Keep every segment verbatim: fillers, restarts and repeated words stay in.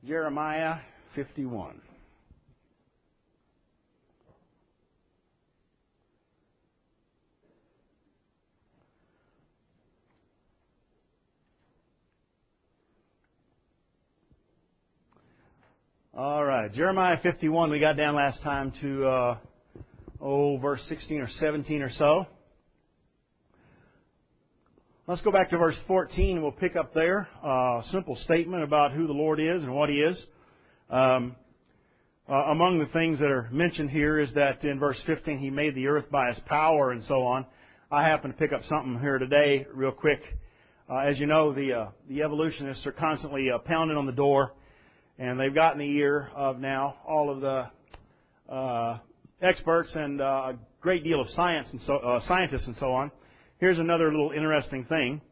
Jeremiah fifty-one. All right, Jeremiah fifty-one. We got down last time to uh, oh, verse sixteen or seventeen or so. Let's go back to verse fourteen, and we'll pick up there. A uh, simple statement about who the Lord is and what He is. Um, uh, among the things that are mentioned here is that in verse fifteen, He made the earth by His power and so on. I happen to pick up something here today real quick. Uh, as you know, the uh, the evolutionists are constantly uh, pounding on the door, and they've gotten the ear of now all of the uh, experts and uh, a great deal of science and so, uh, scientists and so on. Here's another little interesting thing.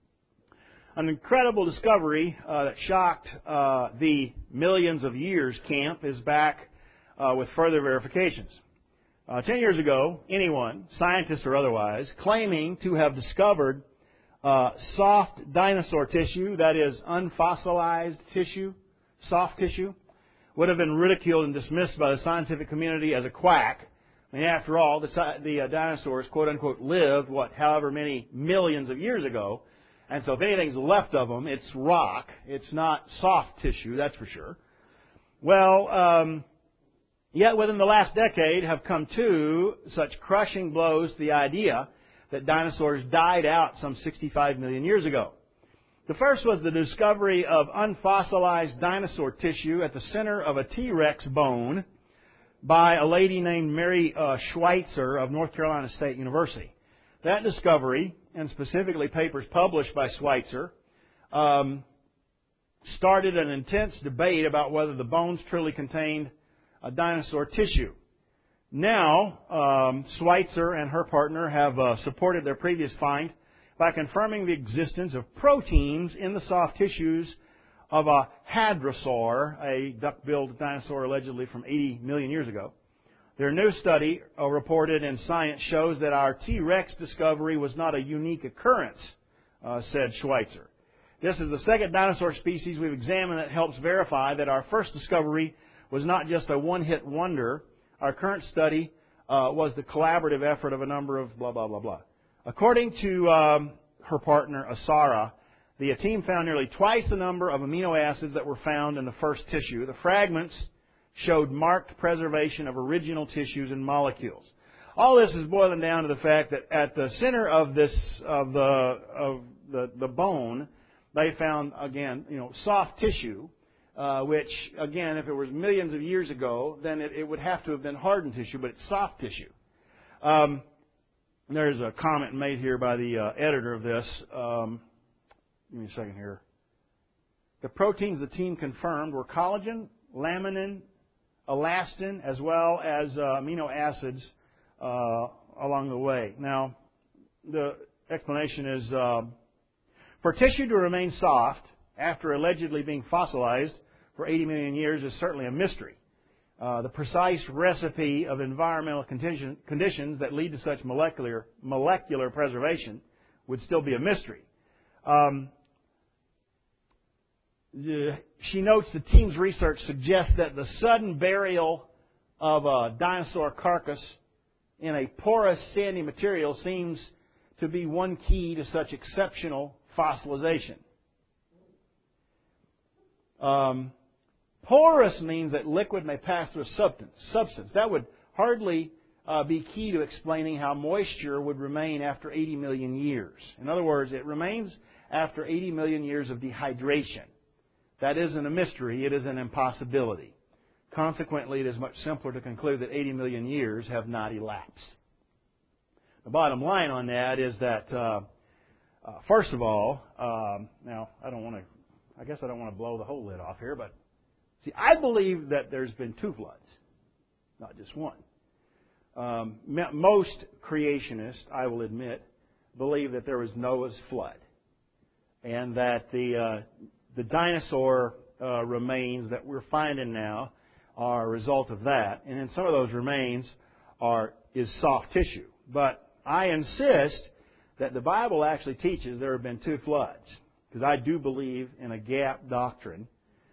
An incredible discovery uh, that shocked uh, the millions of years camp is back uh, with further verifications. Uh, ten years ago, anyone, scientist or otherwise, claiming to have discovered uh, soft dinosaur tissue, that is unfossilized tissue, soft tissue, would have been ridiculed and dismissed by the scientific community as a quack. I mean, after all, the, the uh, dinosaurs, quote-unquote, lived, what, however many millions of years ago. And so if anything's left of them, it's rock. It's not soft tissue, that's for sure. Well, um, yet within the last decade have come two such crushing blows to the idea that dinosaurs died out some sixty-five million years ago. The first was the discovery of unfossilized dinosaur tissue at the center of a T-Rex bone by a lady named Mary uh, Schweitzer of North Carolina State University. That discovery, and specifically papers published by Schweitzer, um, started an intense debate about whether the bones truly contained a dinosaur tissue. Now, um, Schweitzer and her partner have uh, supported their previous find by confirming the existence of proteins in the soft tissues of a hadrosaur, a duck-billed dinosaur allegedly from eighty million years ago. Their new study, uh, reported in Science, shows that our T-Rex discovery was not a unique occurrence, uh, said Schweitzer. This is the second dinosaur species we've examined that helps verify that our first discovery was not just a one-hit wonder. Our current study uh, was the collaborative effort of a number of blah, blah, blah, blah. According to um, her partner, Asara, the team found nearly twice the number of amino acids that were found in the first tissue. The fragments showed marked preservation of original tissues and molecules. All this is boiling down to the fact that at the center of this of the of the, the bone, they found again, you know, soft tissue, uh, which again, if it was millions of years ago, then it, it would have to have been hardened tissue, but it's soft tissue. Um, there's a comment made here by the uh, editor of this. Um, Give me a second here. The proteins the team confirmed were collagen, laminin, elastin, as well as uh, amino acids uh, along the way. Now, the explanation is uh, for tissue to remain soft after allegedly being fossilized for eighty million years is certainly a mystery. Uh, the precise recipe of environmental condition, conditions that lead to such molecular molecular preservation would still be a mystery. Um, She notes the team's research suggests that the sudden burial of a dinosaur carcass in a porous, sandy material seems to be one key to such exceptional fossilization. Um, porous means that liquid may pass through a substance. substance. That would hardly uh, be key to explaining how moisture would remain after eighty million years. In other words, it remains after eighty million years of dehydration. That isn't a mystery, it is an impossibility. Consequently, it is much simpler to conclude that eighty million years have not elapsed. The bottom line on that is that, uh, uh, first of all, um, now, I don't want to, I guess I don't want to blow the whole lid off here, but see, I believe that there's been two floods, not just one. Um, most creationists, I will admit, believe that there was Noah's flood, and that the uh, The dinosaur uh, remains that we're finding now are a result of that. And in some of those remains are is soft tissue. But I insist that the Bible actually teaches there have been two floods. Because I do believe in a gap doctrine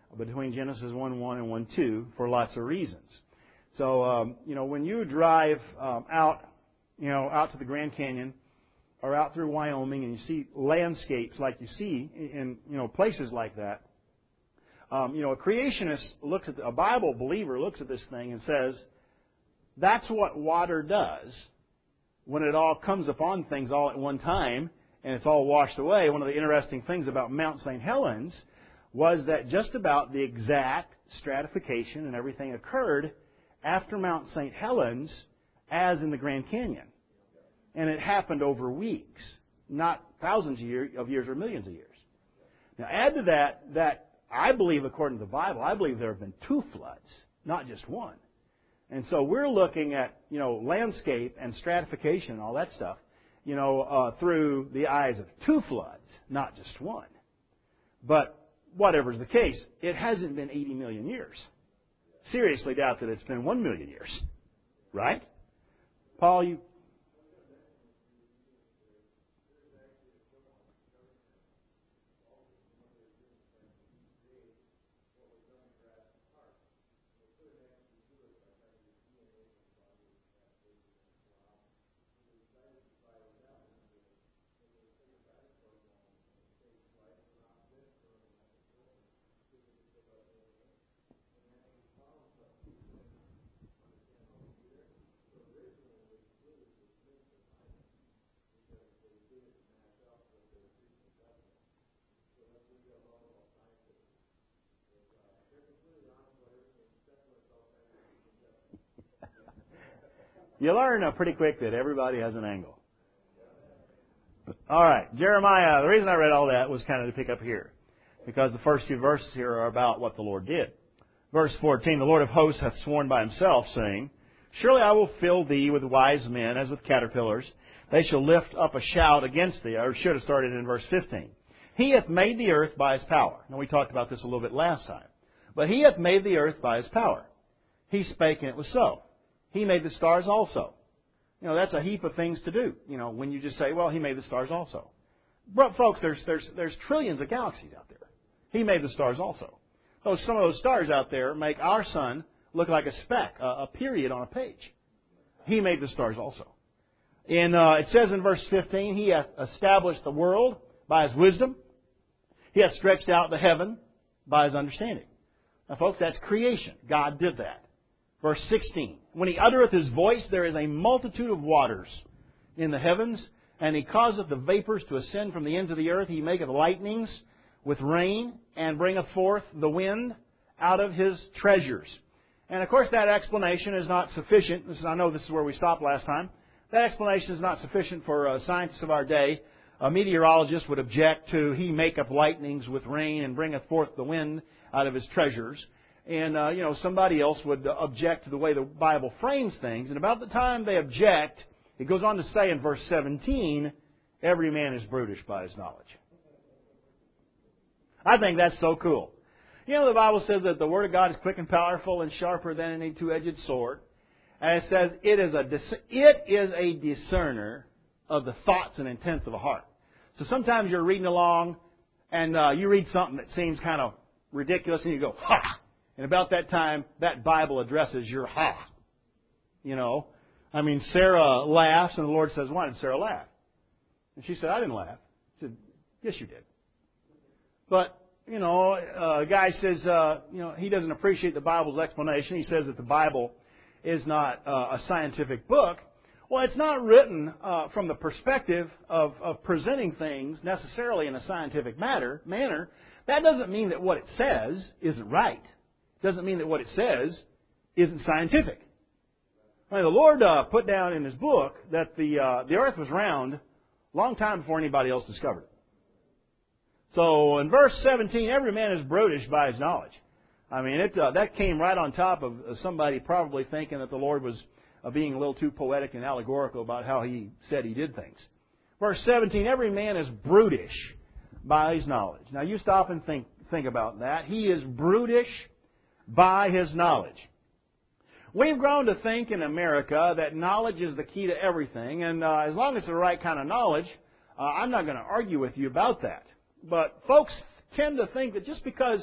between Genesis one one and one two for lots of reasons. So, um, you know, when you drive um, out, you know, out to the Grand Canyon or out through Wyoming and you see landscapes like you see in, you know, places like that, um, you know, a creationist looks at, the, a Bible believer looks at this thing and says, that's what water does when it all comes upon things all at one time and it's all washed away. One of the interesting things about Mount Saint Helens was that just about the exact stratification and everything occurred after Mount Saint Helens as in the Grand Canyon. And it happened over weeks, not thousands of, year, of years or millions of years. Now add to that, that I believe, according to the Bible, I believe there have been two floods, not just one. And so we're looking at, you know, landscape and stratification and all that stuff, you know, uh, through the eyes of two floods, not just one. But whatever's the case, it hasn't been eighty million years. Seriously doubt that it's been one million years. Right? Paul, you... You learn uh, pretty quick that everybody has an angle. All right, Jeremiah, the reason I read all that was kind of to pick up here, because the first few verses here are about what the Lord did. Verse fourteen, the Lord of hosts hath sworn by himself, saying, surely I will fill thee with wise men as with caterpillars. They shall lift up a shout against thee. I should have started in verse fifteen. He hath made the earth by his power. Now, we talked about this a little bit last time. But he hath made the earth by his power. He spake, and it was so. He made the stars also. You know, that's a heap of things to do, you know, when you just say, well, he made the stars also. But folks, there's there's there's trillions of galaxies out there. He made the stars also. Those, some of those stars out there make our sun look like a speck, a, a period on a page. He made the stars also. And uh, it says in verse fifteen, he hath established the world by his wisdom. He hath stretched out the heaven by his understanding. Now, folks, that's creation. God did that. Verse sixteen, when he uttereth his voice, there is a multitude of waters in the heavens, and he causeth the vapors to ascend from the ends of the earth. He maketh lightnings with rain, and bringeth forth the wind out of his treasures. And of course, that explanation is not sufficient. This is, I know this is where we stopped last time. That explanation is not sufficient for uh, scientists of our day. A meteorologist would object to, he maketh lightnings with rain, and bringeth forth the wind out of his treasures. And, uh, you know, somebody else would object to the way the Bible frames things. And about the time they object, it goes on to say in verse seventeen, every man is brutish by his knowledge. I think that's so cool. You know, the Bible says that the Word of God is quick and powerful and sharper than any two-edged sword. And it says it is a dis- it is a discerner of the thoughts and intents of the heart. So sometimes you're reading along and uh, you read something that seems kind of ridiculous and you go, ha! And about that time, that Bible addresses your ha. You know, I mean, Sarah laughs, and the Lord says, why did Sarah laugh? And she said, I didn't laugh. He said, yes, you did. But, you know, uh, a guy says, uh, you know, he doesn't appreciate the Bible's explanation. He says that the Bible is not uh, a scientific book. Well, it's not written uh, from the perspective of, of presenting things necessarily in a scientific matter, manner. That doesn't mean that what it says isn't right. Doesn't mean that what it says isn't scientific. I mean, the Lord uh, put down in His book that the uh, the earth was round a long time before anybody else discovered it. So in verse seventeen, every man is brutish by his knowledge. I mean, it uh, that came right on top of somebody probably thinking that the Lord was uh, being a little too poetic and allegorical about how He said He did things. Verse seventeen, every man is brutish by his knowledge. Now you stop and think think about that. He is brutish by his knowledge. We've grown to think in America that knowledge is the key to everything, and uh, as long as it's the right kind of knowledge, uh, I'm not going to argue with you about that. But folks tend to think that just because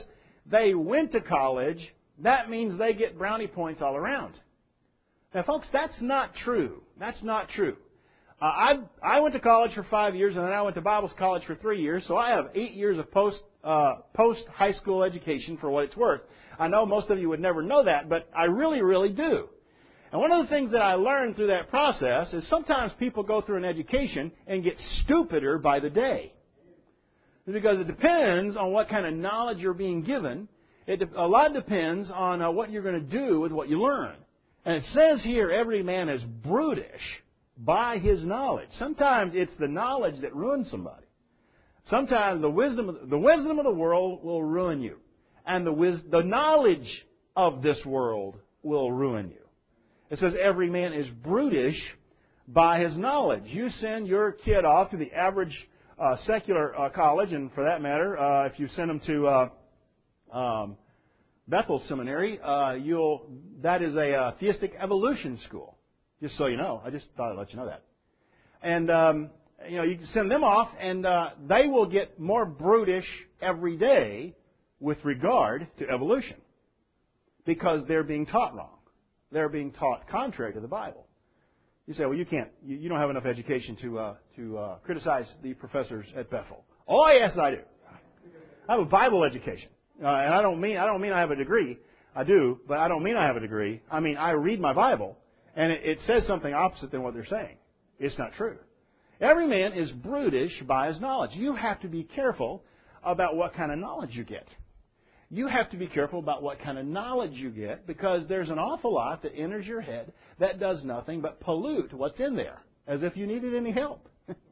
they went to college, that means they get brownie points all around. Now, folks, that's not true. That's not true. Uh, I I went to college for five years, and then I went to Bible college for three years, so I have eight years of post uh, post high school education for what it's worth. I know most of you would never know that, but I really, really do. And one of the things that I learned through that process is sometimes people go through an education and get stupider by the day. Because it depends on what kind of knowledge you're being given. It de- a lot depends on uh, what you're going to do with what you learn. And it says here, every man is brutish by his knowledge. Sometimes it's the knowledge that ruins somebody. Sometimes the wisdom of the, the wisdom of the world will ruin you. And the wis- the knowledge of this world will ruin you. It says every man is brutish by his knowledge. You send your kid off to the average uh, secular uh, college, and for that matter, uh, if you send them to uh, um, Bethel Seminary, uh, you'll that is a uh, theistic evolution school. Just so you know, I just thought I'd let you know that. And um, you know, you can send them off, and uh, they will get more brutish every day with regard to evolution because they're being taught wrong. They're being taught contrary to the Bible. You say, well, you can't, you, you don't have enough education to uh, to uh, criticize the professors at Bethel. Oh, yes, I do. I have a Bible education, uh, and I don't mean I don't mean I have a degree. I do, but I don't mean I have a degree. I mean I read my Bible, and it, it says something opposite than what they're saying. It's not true. Every man is brutish by his knowledge. You have to be careful about what kind of knowledge you get. You have to be careful about what kind of knowledge you get because there's an awful lot that enters your head that does nothing but pollute what's in there, as if you needed any help.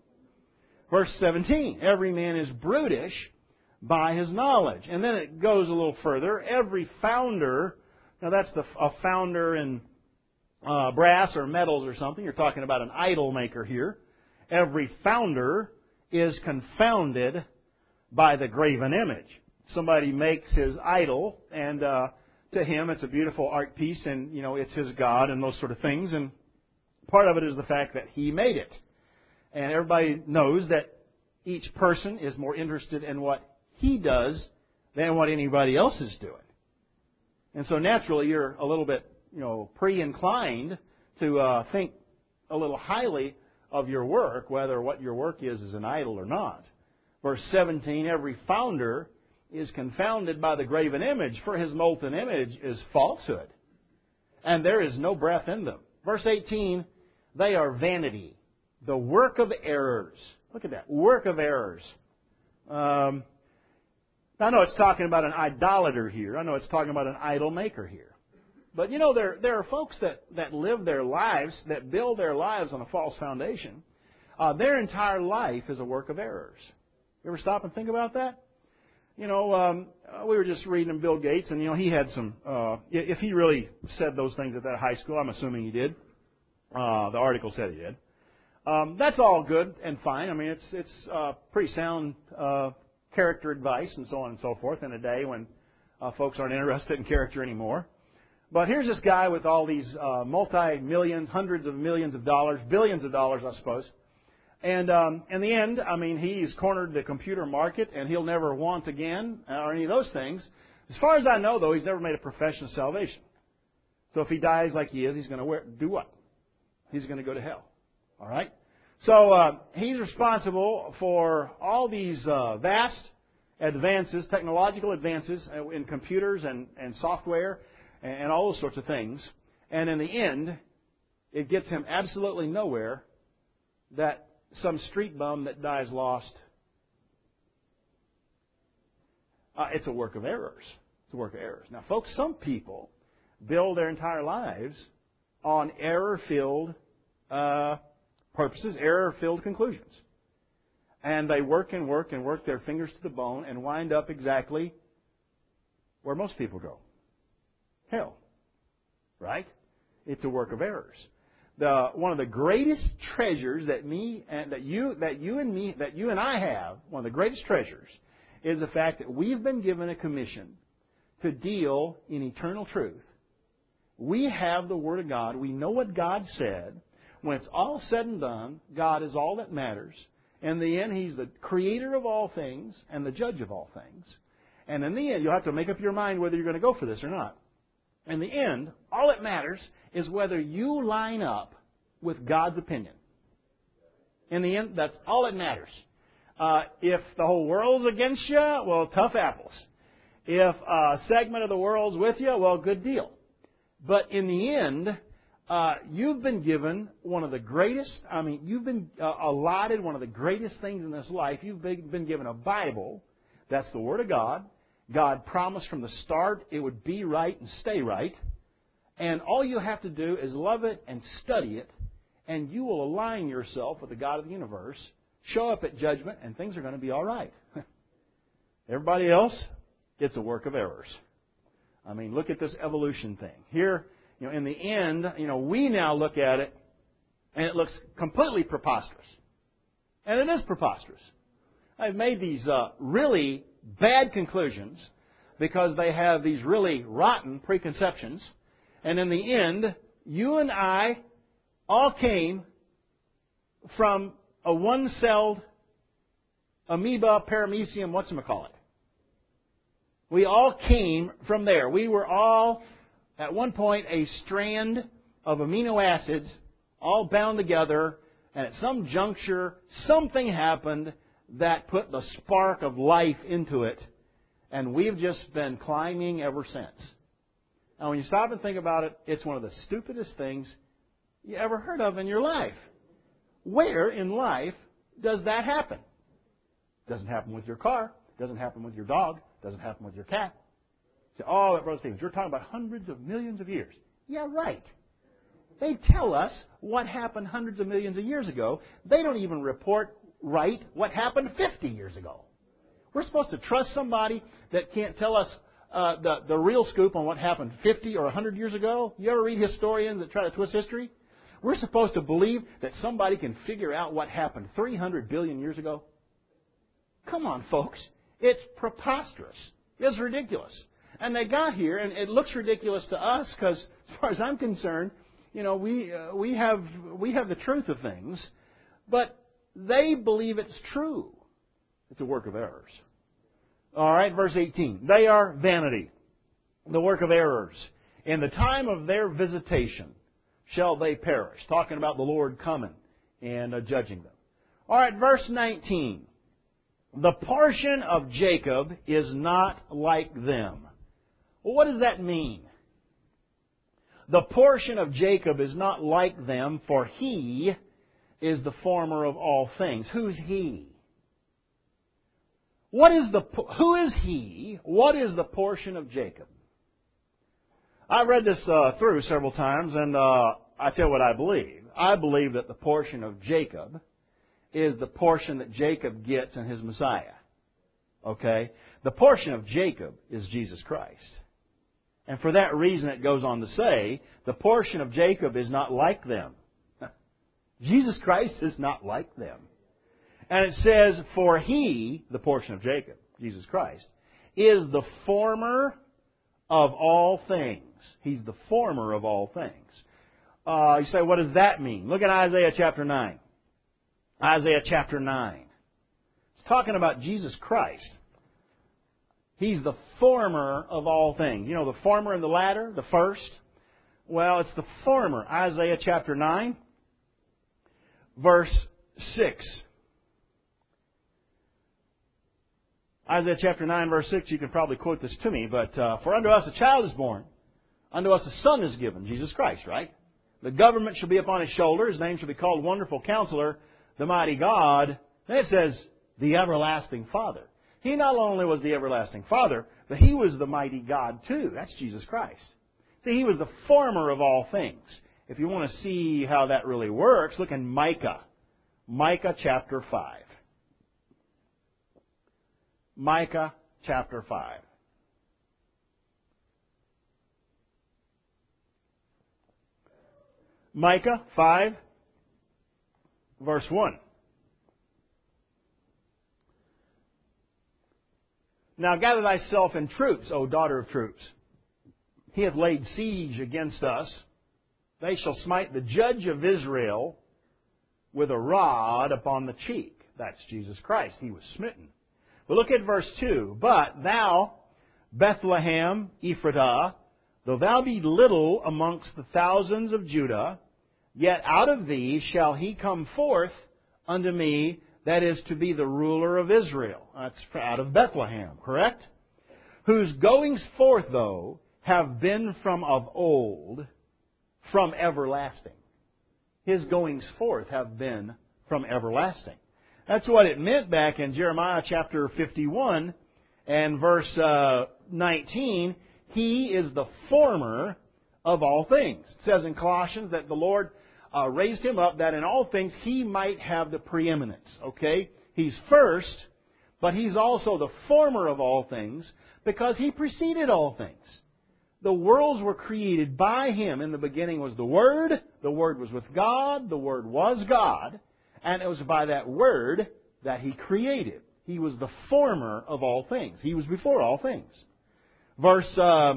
Verse seventeen, every man is brutish by his knowledge. And then it goes a little further. Every founder, now that's the, a founder in uh, brass or metals or something. You're talking about an idol maker here. Every founder is confounded by the graven image. Somebody makes his idol, and uh, to him it's a beautiful art piece, and you know it's his god and those sort of things. And part of it is the fact that he made it. And everybody knows that each person is more interested in what he does than what anybody else is doing. And so naturally you're a little bit, you know, pre-inclined to uh, think a little highly of your work, whether what your work is is an idol or not. Verse seventeen, every founder is confounded by the graven image, for his molten image is falsehood, and there is no breath in them. Verse eighteen, they are vanity, the work of errors. Look at that, work of errors. Um, I know it's talking about an idolater here. I know it's talking about an idol maker here. But, you know, there there are folks that, that live their lives, that build their lives on a false foundation. Uh, their entire life is a work of errors. You ever stop and think about that? You know, um, we were just reading Bill Gates, and, you know, he had some, uh, if he really said those things at that high school, I'm assuming he did. Uh, the article said he did. Um, that's all good and fine. I mean, it's it's uh, pretty sound uh, character advice and so on and so forth in a day when uh, folks aren't interested in character anymore. But here's this guy with all these uh, multi-millions, hundreds of millions of dollars, billions of dollars, I suppose. And um, in the end, I mean, he's cornered the computer market, and he'll never want again, or any of those things. As far as I know, though, he's never made a profession of salvation. So if he dies like he is, he's going to do what? He's going to go to hell. All right? So uh, he's responsible for all these uh, vast advances, technological advances in computers and, and software and, and all those sorts of things. And in the end, it gets him absolutely nowhere that some street bum that dies lost. Uh, it's a work of errors. It's a work of errors. Now, folks, some people build their entire lives on error-filled uh, purposes, error-filled conclusions. And they work and work and work their fingers to the bone and wind up exactly where most people go. Hell. Right? It's a work of errors. The, one of the greatest treasures that me and that you that you and me that you and I have, one of the greatest treasures, is the fact that we've been given a commission to deal in eternal truth. We have the Word of God. We know what God said. When it's all said and done, God is all that matters. In the end, He's the creator of all things and the judge of all things. And in the end, you'll have to make up your mind whether you're going to go for this or not. In the end, all that matters is whether you line up with God's opinion. In the end, that's all that matters. Uh, if the whole world's against you, well, tough apples. If a segment of the world's with you, well, good deal. But in the end, uh, you've been given one of the greatest, I mean, you've been uh, allotted one of the greatest things in this life. You've been, been given a Bible. That's the Word of God. God promised from the start it would be right and stay right. And all you have to do is love it and study it, and you will align yourself with the God of the universe, show up at judgment, and things are going to be all right. Everybody else, it's a work of errors. I mean, look at this evolution thing. Here, you know, in the end, you know, we now look at it, and it looks completely preposterous. And it is preposterous. I've made these uh, really bad conclusions because they have these really rotten preconceptions. And in the end, you and I all came from a one-celled amoeba, paramecium, whatchamacallit. We all came from there. We were all, at one point, a strand of amino acids all bound together, and at some juncture, something happened that put the spark of life into it, and we've just been climbing ever since. Now, when you stop and think about it, it's one of the stupidest things you ever heard of in your life. Where in life does that happen? It doesn't happen with your car. It doesn't happen with your dog. It doesn't happen with your cat. You say, oh, Brother Stevens, you're talking about hundreds of millions of years. Yeah, right. They tell us what happened hundreds of millions of years ago. They don't even report right what happened fifty years ago. We're supposed to trust somebody that can't tell us uh, the, the real scoop on what happened fifty or one hundred years ago. You ever read historians that try to twist history? We're supposed to believe that somebody can figure out what happened three hundred billion years ago? Come on, folks. It's preposterous. It's ridiculous. And they got here, and it looks ridiculous to us because, as far as I'm concerned, you know, we uh, we have we have the truth of things, but they believe it's true. It's a work of errors. All right, verse eighteen. They are vanity, the work of errors. In the time of their visitation shall they perish. Talking about the Lord coming and uh, judging them. All right, verse nineteen. The portion of Jacob is not like them. Well, what does that mean? The portion of Jacob is not like them, for he is the former of all things. Who's he? What is the, who is he? What is the portion of Jacob? I read this uh, through several times, and uh, I tell you what I believe. I believe that the portion of Jacob is the portion that Jacob gets in his Messiah. Okay? The portion of Jacob is Jesus Christ. And for that reason it goes on to say, the portion of Jacob is not like them. Jesus Christ is not like them. And it says, for he, the portion of Jacob, Jesus Christ, is the former of all things. He's the former of all things. Uh, you say, what does that mean? Look at Isaiah chapter nine. Isaiah chapter nine. It's talking about Jesus Christ. He's the former of all things. You know, the former and the latter, the first. Well, it's the former. Isaiah chapter nine, verse six. Isaiah chapter nine, verse six, you can probably quote this to me, but uh, for unto us a child is born, unto us a son is given, Jesus Christ, right? The government shall be upon his shoulder, his name shall be called Wonderful Counselor, the Mighty God. Then it says, the Everlasting Father. He not only was the Everlasting Father, but He was the Mighty God too. That's Jesus Christ. See, He was the former of all things. If you want to see how that really works, look in Micah. Micah chapter five. Micah chapter five. Micah five, verse one. Now gather thyself in troops, O daughter of troops. He hath laid siege against us. They shall smite the judge of Israel with a rod upon the cheek. That's Jesus Christ. He was smitten. Well, look at verse two. But thou, Bethlehem Ephratah, though thou be little amongst the thousands of Judah, yet out of thee shall he come forth unto me, that is to be the ruler of Israel. That's out of Bethlehem, correct? Whose goings forth, though, have been from of old, from everlasting. His goings forth have been from everlasting. That's what it meant back in Jeremiah chapter fifty-one and verse uh, nineteen. He is the former of all things. It says in Colossians that the Lord uh, raised Him up that in all things He might have the preeminence. Okay? He's first, but He's also the former of all things because He preceded all things. The worlds were created by Him. In the beginning was the Word. The Word was with God. The Word was God. And it was by that Word that He created. He was the former of all things. He was before all things. Verse, uh,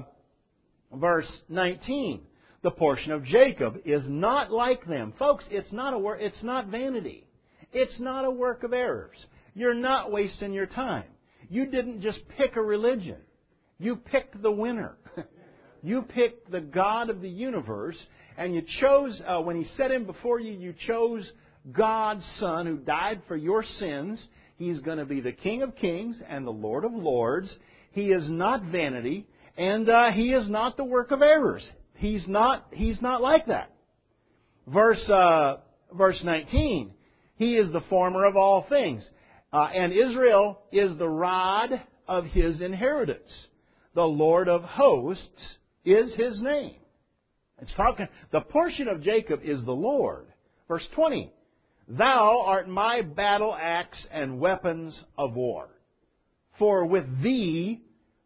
verse nineteen. The portion of Jacob is not like them. Folks, it's not a wor- it's not vanity. It's not a work of errors. You're not wasting your time. You didn't just pick a religion. You picked the winner. You picked the God of the universe, and you chose, uh, when He set Him before you, you chose God's Son who died for your sins. He's going to be the King of kings and the Lord of lords. He is not vanity, and uh, He is not the work of errors. He's not, He's not like that. Verse, uh, verse nineteen, He is the former of all things. Uh, and Israel is the rod of His inheritance. The Lord of hosts is His name. It's talking, the portion of Jacob is the Lord. Verse twenty, Thou art my battle axe and weapons of war. For with Thee,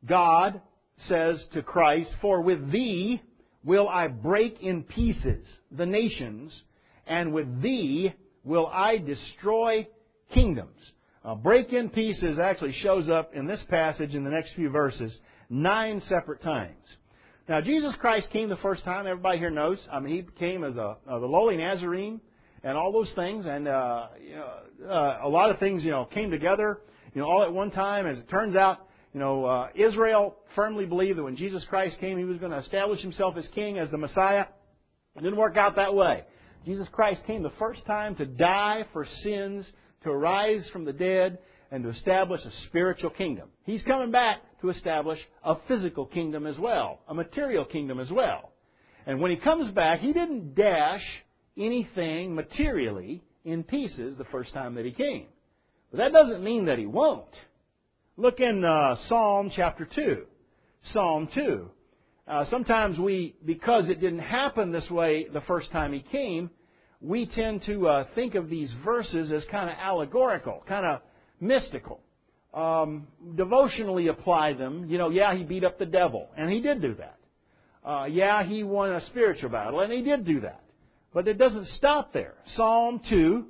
God says to Christ, For with Thee will I break in pieces the nations, and with Thee will I destroy kingdoms. Uh, break in pieces actually shows up in this passage in the next few verses nine separate times. Now, Jesus Christ came the first time, everybody here knows. I mean, He came as a, a the lowly Nazarene and all those things, and uh, you know, uh, a lot of things, you know, came together, you know, all at one time. As it turns out, you know, uh, Israel firmly believed that when Jesus Christ came, He was going to establish Himself as King, as the Messiah. It didn't work out that way. Jesus Christ came the first time to die for sins, to arise from the dead, and to establish a spiritual kingdom. He's coming back to establish a physical kingdom as well, a material kingdom as well. And when He comes back, He didn't dash anything materially in pieces the first time that He came. But that doesn't mean that He won't. Look in uh, Psalm chapter two. Psalm two. Uh, sometimes we, because it didn't happen this way the first time He came, we tend to uh, think of these verses as kind of allegorical, kind of mystical. Um, devotionally apply them. You know, yeah, He beat up the devil, and He did do that. Uh, yeah, He won a spiritual battle, and He did do that. But it doesn't stop there. Psalm two,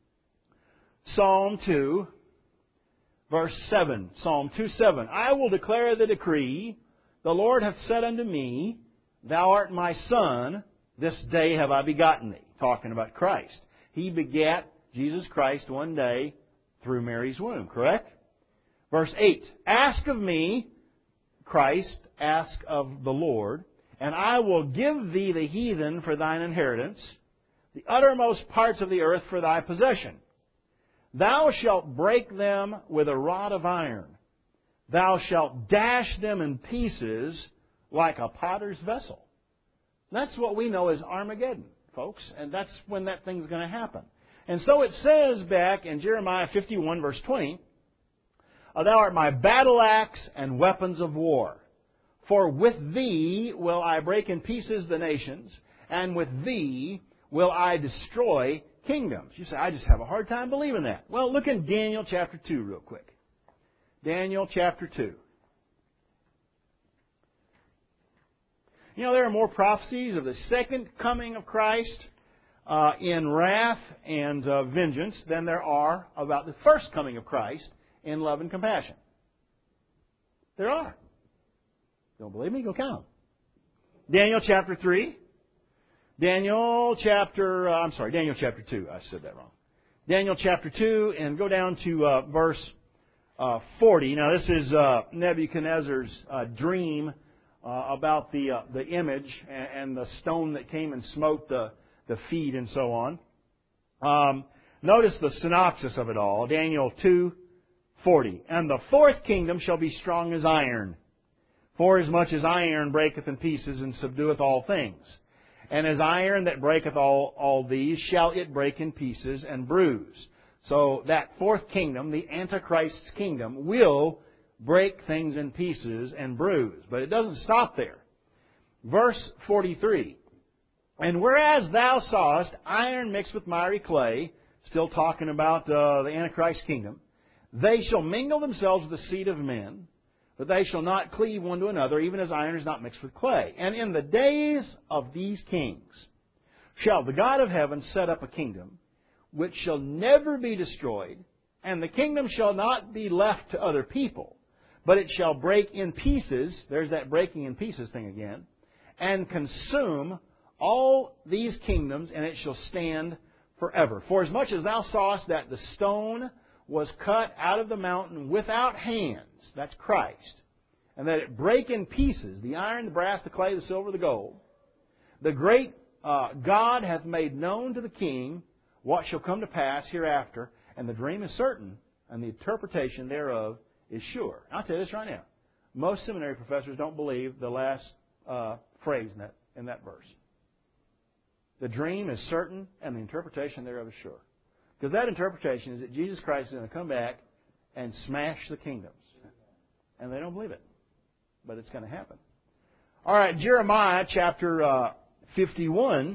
Psalm two, verse seven. Psalm two, seven. I will declare the decree. The Lord hath said unto me, Thou art my son, this day have I begotten thee. Talking about Christ. He begat Jesus Christ one day through Mary's womb, correct? Verse eight. Ask of me, Christ, ask of the Lord, and I will give thee the heathen for thine inheritance, the uttermost parts of the earth for thy possession. Thou shalt break them with a rod of iron. Thou shalt dash them in pieces like a potter's vessel. That's what we know as Armageddon, folks, and that's when that thing's going to happen. And so it says back in Jeremiah fifty-one, verse twenty, Thou art my battle axe and weapons of war. For with Thee will I break in pieces the nations, and with Thee will I destroy kingdoms. You say, I just have a hard time believing that. Well, look in Daniel chapter two real quick. Daniel chapter two. You know, there are more prophecies of the second coming of Christ uh, in wrath and uh, vengeance than there are about the first coming of Christ in love and compassion. There are. Don't believe me? Go count them. Daniel chapter three. Daniel chapter, uh, I'm sorry, Daniel chapter two. I said that wrong. Daniel chapter two, and go down to uh, verse uh, forty. Now this is uh, Nebuchadnezzar's uh, dream uh, about the uh, the image and, and the stone that came and smote the, the feet and so on. Um, notice the synopsis of it all. Daniel two forty. And the fourth kingdom shall be strong as iron, forasmuch as iron breaketh in pieces and subdueth all things. And as iron that breaketh all, all these, shall it break in pieces and bruise. So that fourth kingdom, the Antichrist's kingdom, will break things in pieces and bruise. But it doesn't stop there. Verse forty-three. And whereas thou sawest iron mixed with miry clay, still talking about uh, the Antichrist kingdom, they shall mingle themselves with the seed of men, but they shall not cleave one to another, even as iron is not mixed with clay. And in the days of these kings shall the God of heaven set up a kingdom, which shall never be destroyed, and the kingdom shall not be left to other people, but it shall break in pieces, there's that breaking in pieces thing again, and consume all these kingdoms, and it shall stand forever. For as much as thou sawest that the stone was cut out of the mountain without hands, that's Christ, and that it break in pieces, the iron, the brass, the clay, the silver, the gold, the great uh, God hath made known to the king what shall come to pass hereafter, and the dream is certain, and the interpretation thereof is sure. I'll tell you this right now. Most seminary professors don't believe the last uh, phrase in that, in that verse. The dream is certain, and the interpretation thereof is sure. Because that interpretation is that Jesus Christ is going to come back and smash the kingdoms. And they don't believe it. But it's going to happen. All right, Jeremiah chapter uh, fifty-one,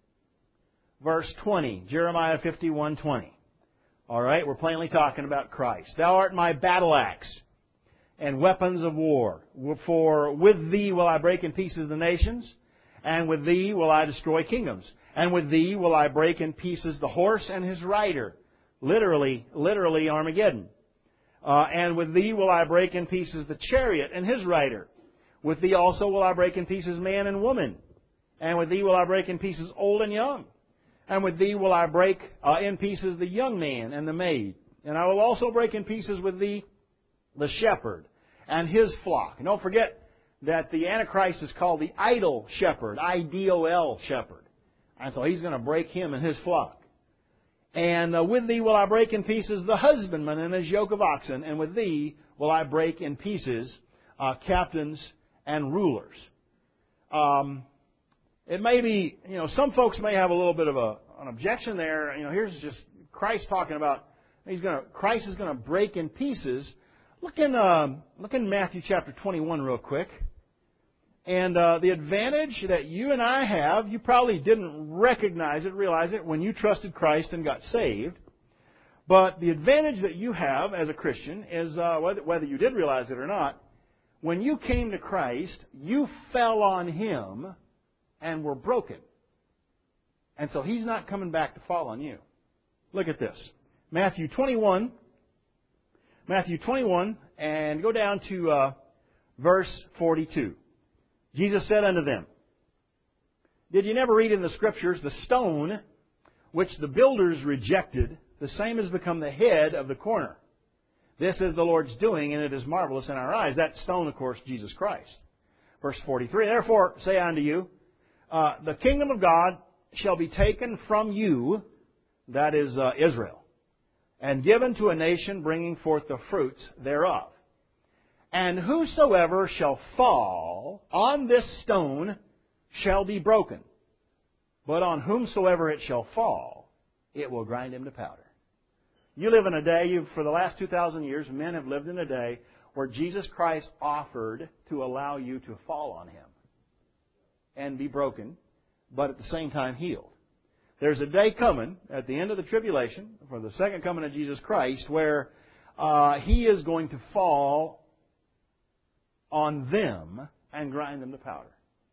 verse twenty. Jeremiah fifty-one, twenty. All right, we're plainly talking about Christ. Thou art my battle axe and weapons of war. For with thee will I break in pieces the nations, and with thee will I destroy kingdoms. And with thee will I break in pieces the horse and his rider. Literally, literally Armageddon. Uh, and with thee will I break in pieces the chariot and his rider. With thee also will I break in pieces man and woman. And with thee will I break in pieces old and young. And with thee will I break uh, in pieces the young man and the maid. And I will also break in pieces with thee the shepherd and his flock. And don't forget that the Antichrist is called the idol shepherd, I D O L shepherd. And so he's going to break him and his flock. And uh, with thee will I break in pieces the husbandman and his yoke of oxen. And with thee will I break in pieces uh, captains and rulers. Um, it may be, you know, some folks may have a little bit of a, an objection there. You know, here's just Christ talking about, he's going to, Christ is going to break in pieces. Look in, uh, look in Matthew chapter twenty-one real quick. And uh, the advantage that you and I have, you probably didn't recognize it, realize it, when you trusted Christ and got saved. But the advantage that you have as a Christian is, uh, whether, whether you did realize it or not, when you came to Christ, you fell on Him and were broken. And so He's not coming back to fall on you. Look at this. Matthew twenty-one. Matthew twenty-one, and go down to uh, verse forty-two. Jesus said unto them, Did you never read in the Scriptures, the stone which the builders rejected, the same has become the head of the corner. This is the Lord's doing, and it is marvelous in our eyes. That stone, of course, Jesus Christ. Verse forty-three, Therefore say I unto you, uh, the kingdom of God shall be taken from you, that is uh, Israel, and given to a nation bringing forth the fruits thereof. And whosoever shall fall on this stone shall be broken. But on whomsoever it shall fall, it will grind him to powder. You live in a day, you, for the last two thousand years, men have lived in a day where Jesus Christ offered to allow you to fall on Him and be broken, but at the same time healed. There's a day coming at the end of the tribulation, for the second coming of Jesus Christ, where uh, He is going to fall on them and grind them to powder.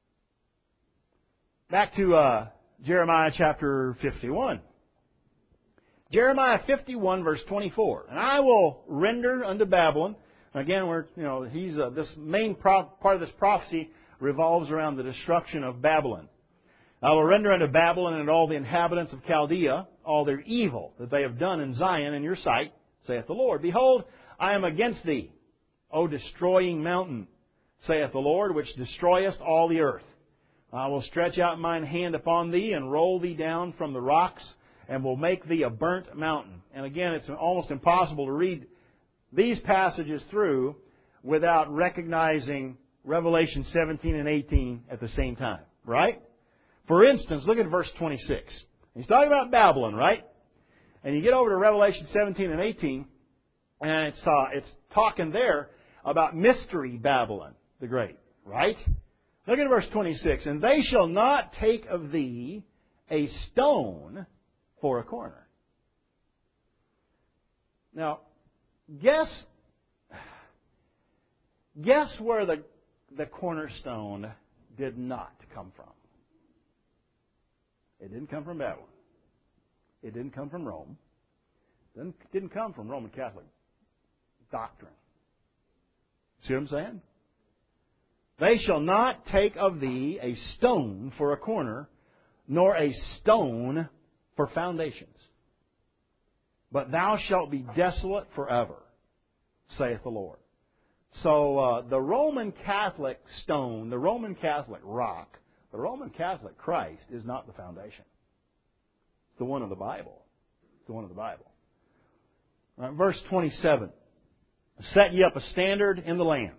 Back to uh, Jeremiah chapter fifty-one. Jeremiah fifty-one, verse twenty-four. And I will render unto Babylon. Again, we're you know he's uh, this main pro- part of this prophecy revolves around the destruction of Babylon. I will render unto Babylon and all the inhabitants of Chaldea all their evil that they have done in Zion in your sight, saith the Lord. Behold, I am against thee, O destroying mountain, saith the Lord, which destroyest all the earth. I will stretch out mine hand upon thee, and roll thee down from the rocks, and will make thee a burnt mountain. And again, it's almost impossible to read these passages through without recognizing Revelation seventeen and eighteen at the same time. Right? For instance, look at verse twenty-six. He's talking about Babylon, right? And you get over to Revelation seventeen and eighteen, and it's uh, it's talking there about Mystery Babylon the Great, right? Look at verse twenty-six. And they shall not take of thee a stone for a corner. Now, guess guess where the the cornerstone did not come from. It didn't come from Babylon. It didn't come from Rome. It didn't come from Roman Catholic doctrine. See what I'm saying? They shall not take of thee a stone for a corner, nor a stone for foundations. But thou shalt be desolate forever, saith the Lord. So uh, the Roman Catholic stone, the Roman Catholic rock, the Roman Catholic Christ is not the foundation. It's the one of the Bible. It's the one of the Bible. All right, verse twenty-seven. Set ye up a standard in the land.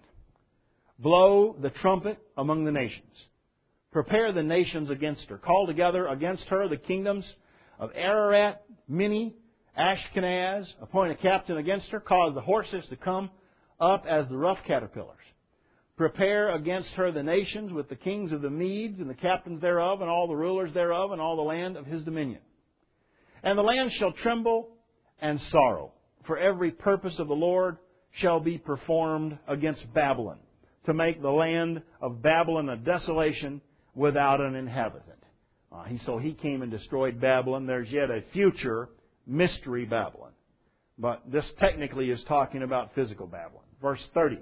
Blow the trumpet among the nations. Prepare the nations against her. Call together against her the kingdoms of Ararat, Minni, Ashkenaz. Appoint a captain against her. Cause the horses to come up as the rough caterpillars. Prepare against her the nations with the kings of the Medes and the captains thereof and all the rulers thereof and all the land of his dominion. And the land shall tremble and sorrow, for every purpose of the Lord shall be performed against Babylon, to make the land of Babylon a desolation without an inhabitant. Uh, he, so he came and destroyed Babylon. There's yet a future mystery Babylon. But this technically is talking about physical Babylon. Verse thirty.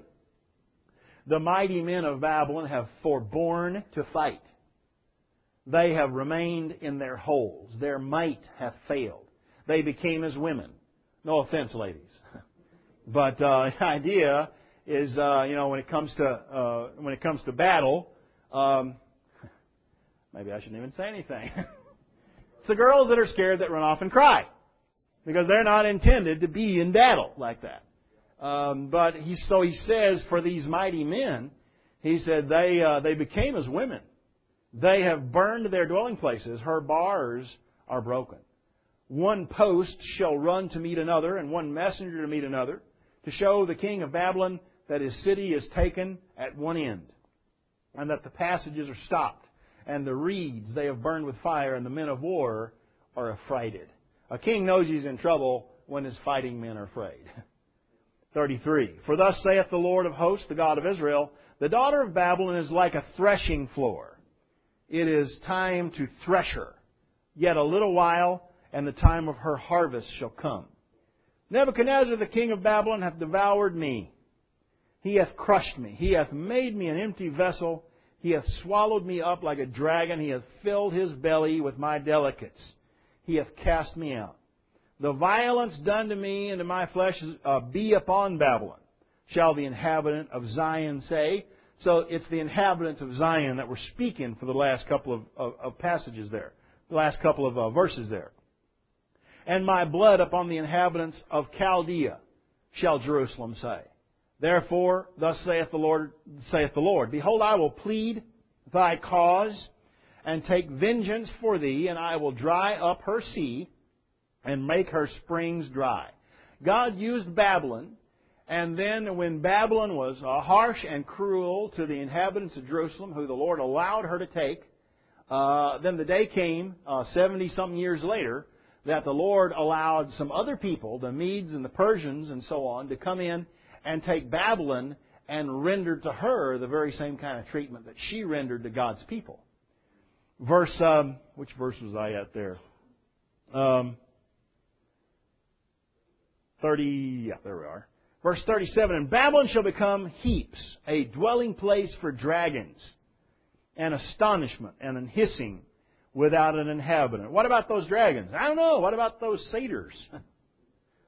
The mighty men of Babylon have forborne to fight. They have remained in their holes. Their might hath failed. They became as women. No offense, ladies. But uh, the idea is, uh, you know, when it comes to uh, when it comes to battle, um, maybe I shouldn't even say anything. It's the girls that are scared that run off and cry, because they're not intended to be in battle like that. Um, but he, so he says, for these mighty men, he said they uh, they became as women. They have burned their dwelling places. Her bars are broken. One post shall run to meet another, and one messenger to meet another, to show the king of Babylon that his city is taken at one end, and that the passages are stopped, and the reeds they have burned with fire, and the men of war are affrighted. A king knows he's in trouble when his fighting men are afraid. thirty-three. For thus saith the Lord of hosts, the God of Israel, the daughter of Babylon is like a threshing floor. It is time to thresh her. Yet a little while, and the time of her harvest shall come. Nebuchadnezzar, the king of Babylon, hath devoured me. He hath crushed me. He hath made me an empty vessel. He hath swallowed me up like a dragon. He hath filled his belly with my delicates. He hath cast me out. The violence done to me and to my flesh uh, be upon Babylon, shall the inhabitant of Zion say. So it's the inhabitants of Zion that we're speaking for the last couple of, of, of passages there, the last couple of uh, verses there. And my blood upon the inhabitants of Chaldea, shall Jerusalem say. Therefore, thus saith the Lord, saith the Lord, behold, I will plead thy cause, and take vengeance for thee, and I will dry up her sea, and make her springs dry. God used Babylon, and then when Babylon was uh, harsh and cruel to the inhabitants of Jerusalem, who the Lord allowed her to take, uh, then the day came, uh, seventy-something years later, that the Lord allowed some other people, the Medes and the Persians and so on, to come in and take Babylon and render to her the very same kind of treatment that she rendered to God's people. Verse, um, which verse was I at there? Um, thirty, yeah, there we are. Verse thirty-seven, and Babylon shall become heaps, a dwelling place for dragons, an astonishment and an hissing without an inhabitant. What about those dragons? I don't know. What about those satyrs?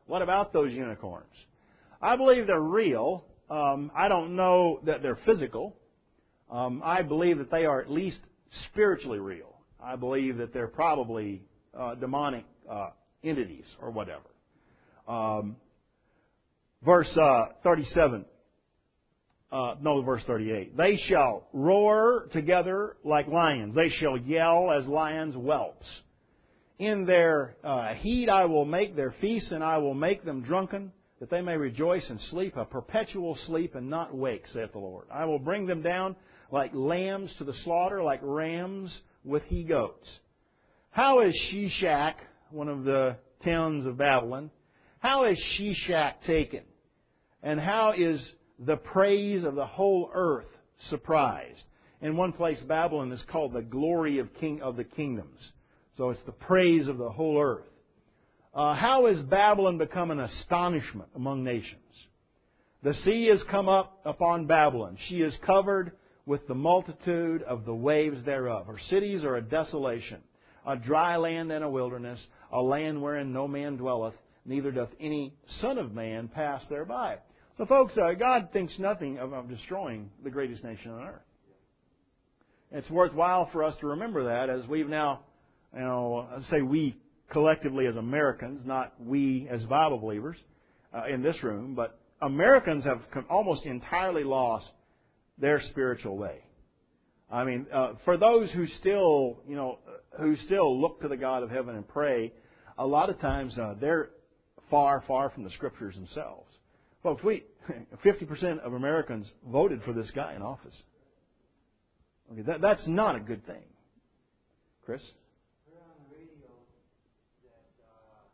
What about those unicorns? I believe they're real. Um, I don't know that they're physical. Um, I believe that they are at least spiritually real. I believe that they're probably uh, demonic uh, entities or whatever. Um, verse uh, thirty-seven. Uh, no, verse thirty-eight. They shall roar together like lions. They shall yell as lions' whelps. In their uh, heat I will make their feasts, and I will make them drunken, that they may rejoice and sleep, a perpetual sleep and not wake, saith the Lord. I will bring them down like lambs to the slaughter, like rams with he-goats. How is Shishak, one of the towns of Babylon, how is Shishak taken? And how is the praise of the whole earth surprised? In one place, Babylon is called the glory of king of the kingdoms. So it's the praise of the whole earth. Uh, how is Babylon become an astonishment among nations? The sea has come up upon Babylon. She is covered with the multitude of the waves thereof. Her cities are a desolation, a dry land and a wilderness, a land wherein no man dwelleth, neither doth any son of man pass thereby. So folks, uh, God thinks nothing of, of destroying the greatest nation on earth. It's worthwhile for us to remember that as we've now, you know, say we collectively as Americans, not we as Bible believers uh, in this room, but Americans have almost entirely lost their spiritual way. I mean, uh, for those who still, you know, who still look to the God of heaven and pray, a lot of times uh, they're far, far from the Scriptures themselves. Folks, we fifty percent of Americans voted for this guy in office. Okay, that, that's not a good thing. Chris? Heard on the radio that, uh,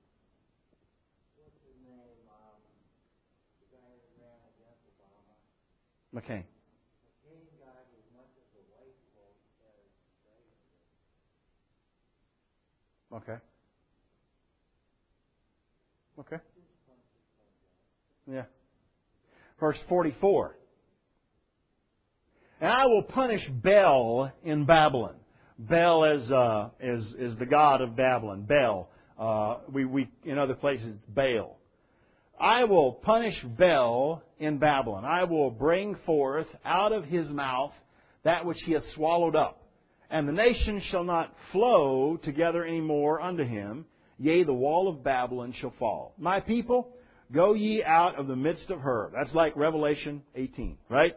what's his name, um, the guy that ran against Obama. McCain. McCain got as much as the white vote as Reagan did. Okay. Okay. Yeah. Verse forty-four. And I will punish Bel in Babylon. Bel is uh, is is the god of Babylon. Bel. Uh, we we in other places Baal. I will punish Bel in Babylon. I will bring forth out of his mouth that which he hath swallowed up, and the nations shall not flow together any more unto him. Yea, the wall of Babylon shall fall. My people, go ye out of the midst of her. That's like Revelation eighteen, right?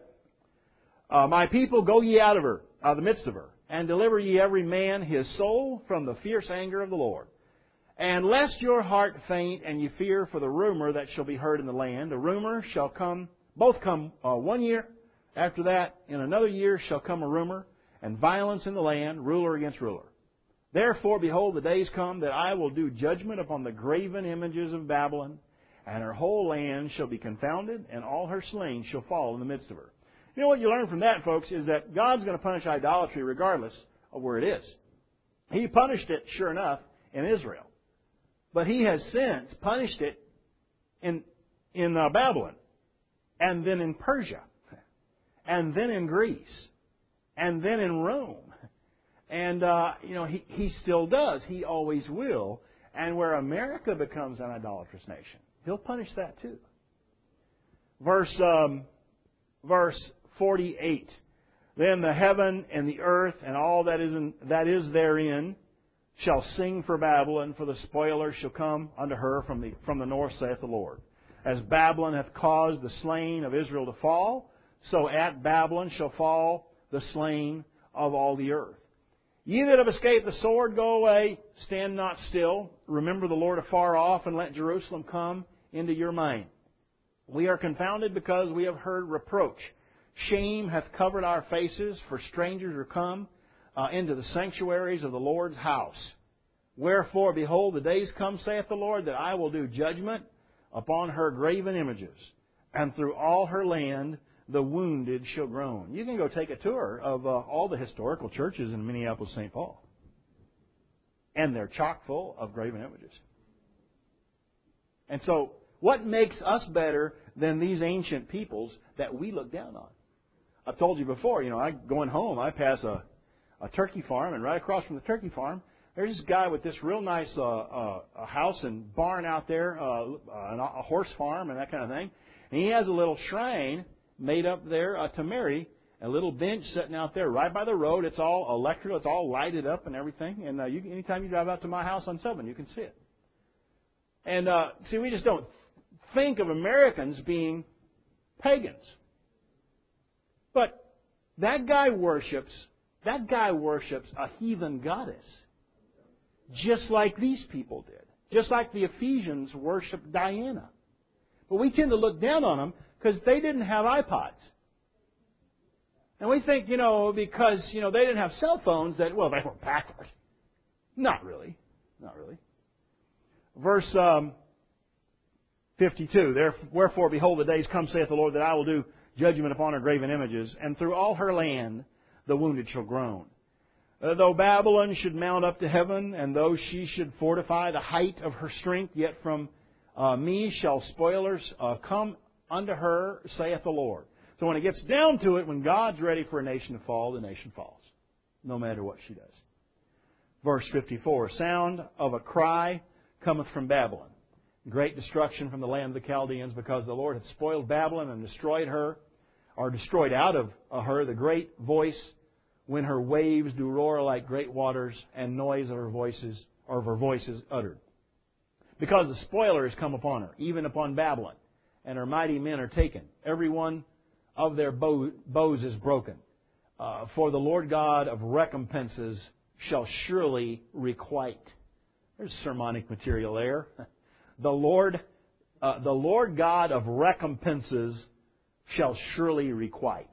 Uh, my people, go ye out of her, out of the midst of her, and deliver ye every man his soul from the fierce anger of the Lord. And lest your heart faint, and ye fear for the rumor that shall be heard in the land, a rumor shall come, both come uh, one year. After that, in another year shall come a rumor, and violence in the land, ruler against ruler. Therefore, behold, the days come that I will do judgment upon the graven images of Babylon, and her whole land shall be confounded, and all her slain shall fall in the midst of her. You know what you learn from that, folks, is that God's going to punish idolatry regardless of where it is. He punished it, sure enough, in Israel. But He has since punished it in, in uh, Babylon, and then in Persia, and then in Greece, and then in Rome. And, uh, you know, he, he still does. He always will. And where America becomes an idolatrous nation, He'll punish that too. Verse, um, verse forty-eight. Then the heaven and the earth and all that is in, that is therein shall sing for Babylon, for the spoiler shall come unto her from the from the north, saith the Lord. As Babylon hath caused the slain of Israel to fall, so at Babylon shall fall the slain of all the earth. Ye that have escaped the sword, go away, stand not still. Remember the Lord afar off, and let Jerusalem come into your mind. We are confounded because we have heard reproach. Shame hath covered our faces, for strangers are come uh, into the sanctuaries of the Lord's house. Wherefore, behold, the days come, saith the Lord, that I will do judgment upon her graven images, and through all her land the wounded shall groan. You can go take a tour of uh, all the historical churches in Minneapolis, Saint Paul. And they're chock full of graven images. And so, what makes us better than these ancient peoples that we look down on? I've told you before, you know, I going home, I pass a, a turkey farm, and right across from the turkey farm, there's this guy with this real nice uh, uh, house and barn out there, uh, a horse farm and that kind of thing. And he has a little shrine made up there uh, to Mary, a little bench sitting out there right by the road. It's all electrical. It's all lighted up and everything. And uh, you, anytime you drive out to my house on Sylvan, you can see it. And uh, see, we just don't think of Americans being pagans. But that guy worships, that guy worships a heathen goddess. Just like these people did. Just like the Ephesians worshiped Diana. But we tend to look down on them because they didn't have iPods. And we think, you know, because, you know, they didn't have cell phones that, well, they were backward. Not really. Not really. Verse um, fifty-two, Wherefore, behold, the days come, saith the Lord, that I will do judgment upon her graven images, and through all her land the wounded shall groan. Uh, though Babylon should mount up to heaven, and though she should fortify the height of her strength, yet from uh, me shall spoilers uh, come unto her, saith the Lord. So when it gets down to it, when God's ready for a nation to fall, the nation falls, no matter what she does. Verse fifty-four, Sound of a cry cometh from Babylon. Great destruction from the land of the Chaldeans, because the Lord hath spoiled Babylon and destroyed her, or destroyed out of her the great voice, when her waves do roar like great waters, and noise of her voices, or of her voices uttered. Because the spoiler has come upon her, even upon Babylon, and her mighty men are taken. Every one of their bow, bows is broken. Uh, for the Lord God of recompenses shall surely requite. There's sermonic material there. The Lord, uh, the Lord God of recompenses shall surely requite.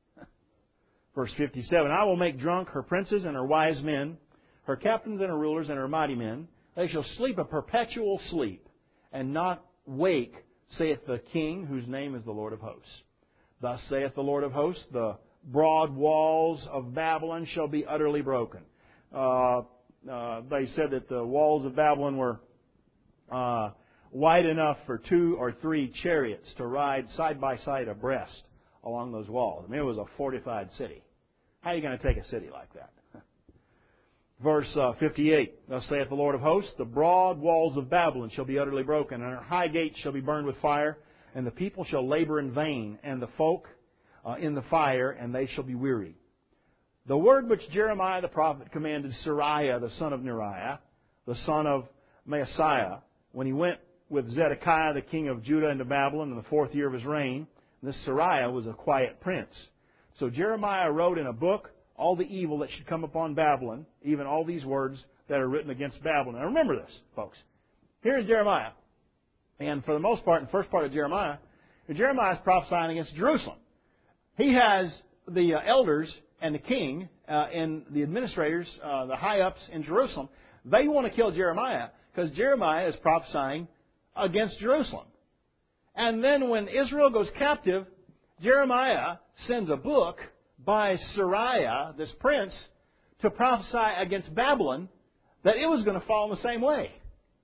Verse fifty-seven, I will make drunk her princes and her wise men, her captains and her rulers and her mighty men. They shall sleep a perpetual sleep, and not wake, saith the King, whose name is the Lord of hosts. Thus saith the Lord of hosts, the broad walls of Babylon shall be utterly broken. Uh, uh, they said that the walls of Babylon were uh, wide enough for two or three chariots to ride side by side abreast along those walls. I mean, it was a fortified city. How are you going to take a city like that? Verse uh, fifty-eight, Thus saith the Lord of hosts, the broad walls of Babylon shall be utterly broken, and her high gates shall be burned with fire, and the people shall labor in vain, and the folk uh, in the fire, and they shall be weary. The word which Jeremiah the prophet commanded Seraiah the son of Neriah, the son of Maaseiah, when he went with Zedekiah the king of Judah into Babylon in the fourth year of his reign. This Seraiah was a quiet prince. So Jeremiah wrote in a book all the evil that should come upon Babylon, even all these words that are written against Babylon. Now remember this, folks. Here's Jeremiah. And for the most part, in the first part of Jeremiah, Jeremiah is prophesying against Jerusalem. He has the uh, elders and the king uh, and the administrators, uh, the high-ups in Jerusalem. They want to kill Jeremiah because Jeremiah is prophesying against Jerusalem. And then when Israel goes captive, Jeremiah sends a book by Seraiah, this prince, to prophesy against Babylon that it was going to fall in the same way.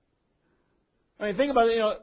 I mean, think about it, you know,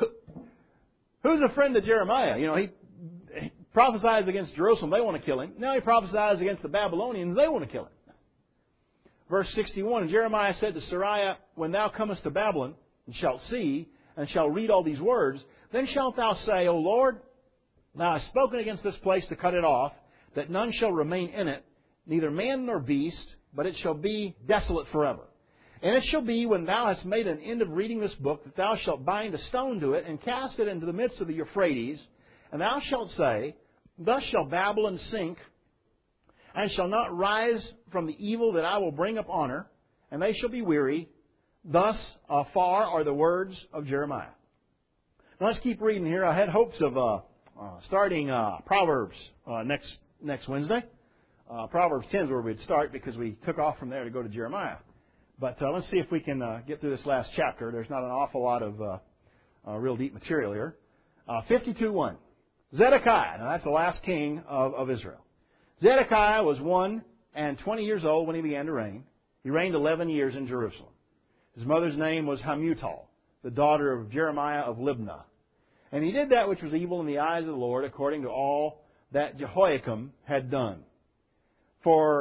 who's a friend of Jeremiah? You know, he, he prophesies against Jerusalem, they want to kill him. Now he prophesies against the Babylonians, they want to kill him. Verse sixty-one, And Jeremiah said to Seraiah, When thou comest to Babylon, and shalt see, and shalt read all these words, then shalt thou say, O Lord, thou hast spoken against this place to cut it off, that none shall remain in it, neither man nor beast, but it shall be desolate forever. And it shall be, when thou hast made an end of reading this book, that thou shalt bind a stone to it, and cast it into the midst of the Euphrates, and thou shalt say, Thus shall Babylon sink, and shall not rise from the evil that I will bring upon her, and they shall be weary. Thus uh, far are the words of Jeremiah. Now let's keep reading here. I had hopes of uh, uh, starting uh, Proverbs uh, next next Wednesday. Uh, Proverbs ten is where we'd start because we took off from there to go to Jeremiah. But uh, let's see if we can uh, get through this last chapter. There's not an awful lot of uh, uh, real deep material here. Uh, fifty-two one. Zedekiah. Now that's the last king of, of Israel. Zedekiah was one and twenty years old when he began to reign. He reigned eleven years in Jerusalem. His mother's name was Hamutal, the daughter of Jeremiah of Libnah. And he did that which was evil in the eyes of the Lord, according to all that Jehoiakim had done. For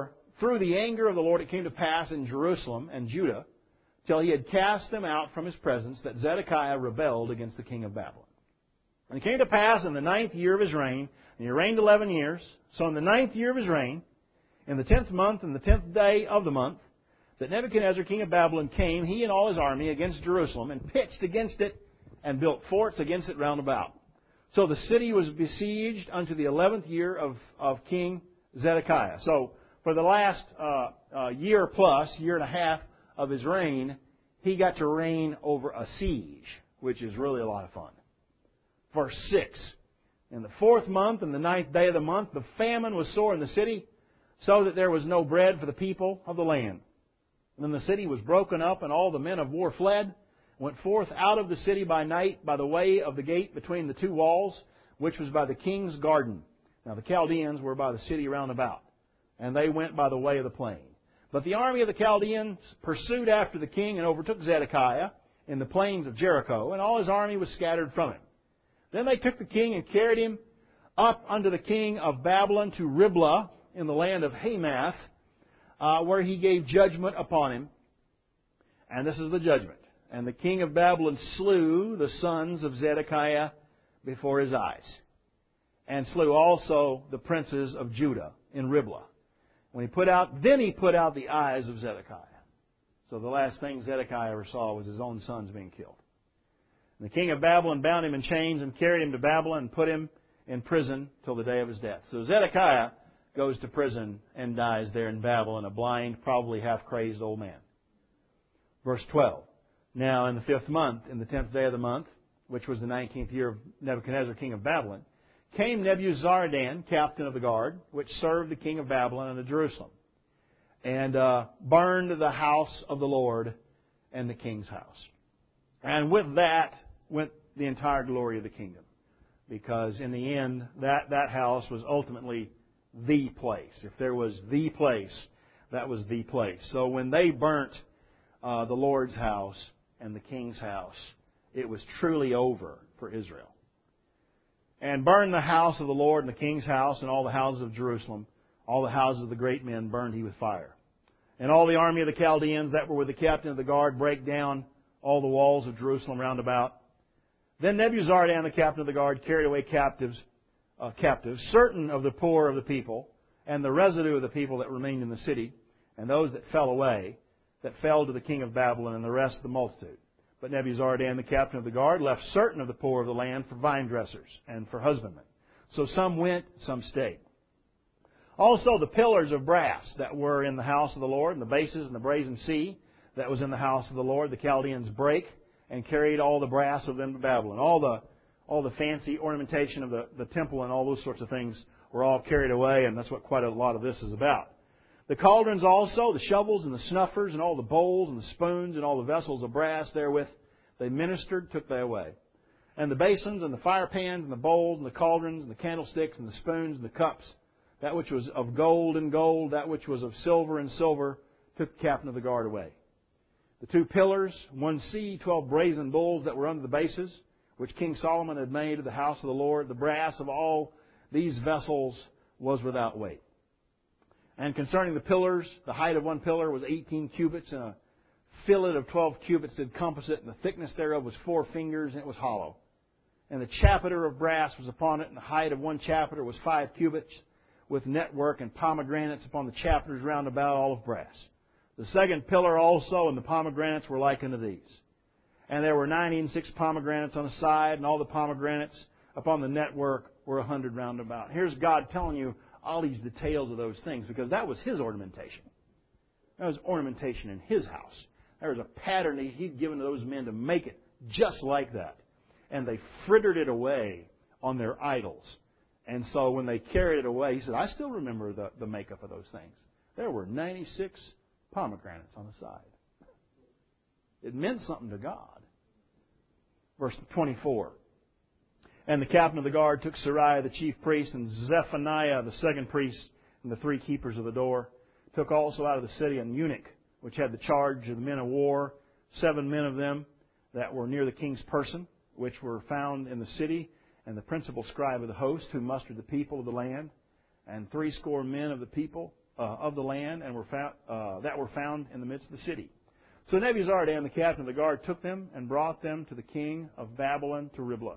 through the anger of the Lord it came to pass in Jerusalem and Judah, till he had cast them out from his presence, that Zedekiah rebelled against the king of Babylon. And it came to pass in the ninth year of his reign, and he reigned eleven years, so in the ninth year of his reign, in the tenth month and the tenth day of the month, that Nebuchadnezzar king of Babylon came, he and all his army, against Jerusalem, and pitched against it, and built forts against it round about. So the city was besieged unto the eleventh year of, of King Zedekiah. So for the last uh, uh, year plus, year and a half of his reign, he got to reign over a siege, which is really a lot of fun. Verse six. In the fourth month and the ninth day of the month, the famine was sore in the city, so that there was no bread for the people of the land. And then the city was broken up, and all the men of war fled, went forth out of the city by night by the way of the gate between the two walls, which was by the king's garden. Now the Chaldeans were by the city round about, and they went by the way of the plain. But the army of the Chaldeans pursued after the king and overtook Zedekiah in the plains of Jericho, and all his army was scattered from him. Then they took the king and carried him up unto the king of Babylon to Riblah in the land of Hamath, uh, where he gave judgment upon him. And this is the judgment. And the king of Babylon slew the sons of Zedekiah before his eyes, and slew also the princes of Judah in Riblah. When he put out, then he put out the eyes of Zedekiah. So the last thing Zedekiah ever saw was his own sons being killed. And the king of Babylon bound him in chains and carried him to Babylon and put him in prison till the day of his death. So Zedekiah goes to prison and dies there in Babylon, a blind, probably half-crazed old man. Verse twelve. Now in the fifth month, in the tenth day of the month, which was the nineteenth year of Nebuchadnezzar king of Babylon, came Nebuzaradan, captain of the guard, which served the king of Babylon unto Jerusalem, and uh, burned the house of the Lord and the king's house. And with that went the entire glory of the kingdom, because in the end, that, that house was ultimately the place. If there was the place, that was the place. So when they burnt uh, the Lord's house and the king's house, it was truly over for Israel. And burned the house of the Lord and the king's house and all the houses of Jerusalem, all the houses of the great men burned he with fire. And all the army of the Chaldeans that were with the captain of the guard brake down all the walls of Jerusalem round about. Then Nebuzaradan, the captain of the guard, carried away captives, uh, captives, certain of the poor of the people, and the residue of the people that remained in the city, and those that fell away, that fell to the king of Babylon, and the rest of the multitude. But Nebuzaradan, the captain of the guard, left certain of the poor of the land for vine dressers and for husbandmen. So some went, some stayed. Also the pillars of brass that were in the house of the Lord, and the bases and the brazen sea that was in the house of the Lord, the Chaldeans brake and carried all the brass of them to Babylon. All the all the fancy ornamentation of the, the temple and all those sorts of things were all carried away, and that's what quite a lot of this is about. The cauldrons also, the shovels and the snuffers and all the bowls and the spoons and all the vessels of brass therewith they ministered, took they away. And the basins and the fire pans and the bowls and the cauldrons and the candlesticks and the spoons and the cups, that which was of gold and gold, that which was of silver and silver, took the captain of the guard away. The two pillars, one sea, twelve brazen bulls that were under the bases, which King Solomon had made of the house of the Lord, the brass of all these vessels was without weight. And concerning the pillars, the height of one pillar was eighteen cubits, and a fillet of twelve cubits did compass it, and the thickness thereof was four fingers, and it was hollow. And the chapiter of brass was upon it, and the height of one chapiter was five cubits, with network and pomegranates upon the chapiters round about, all of brass. The second pillar also and the pomegranates were like unto these. And there were ninety and six pomegranates on the side, and all the pomegranates upon the network were a hundred round about. Here's God telling you all these details of those things, because that was His ornamentation. That was ornamentation in His house. There was a pattern He'd given to those men to make it just like that. And they frittered it away on their idols. And so when they carried it away, He said, I still remember the, the makeup of those things. There were ninety-six pomegranates on the side. It meant something to God. Verse twenty-four. And the captain of the guard took Sariah the chief priest and Zephaniah the second priest and the three keepers of the door. Took also out of the city an eunuch, which had the charge of the men of war, seven men of them that were near the king's person, which were found in the city, and the principal scribe of the host, who mustered the people of the land, and threescore men of the people, uh, of the land and were found, uh, that were found in the midst of the city. So Nebuzaradan, the captain of the guard, took them and brought them to the king of Babylon to Riblah.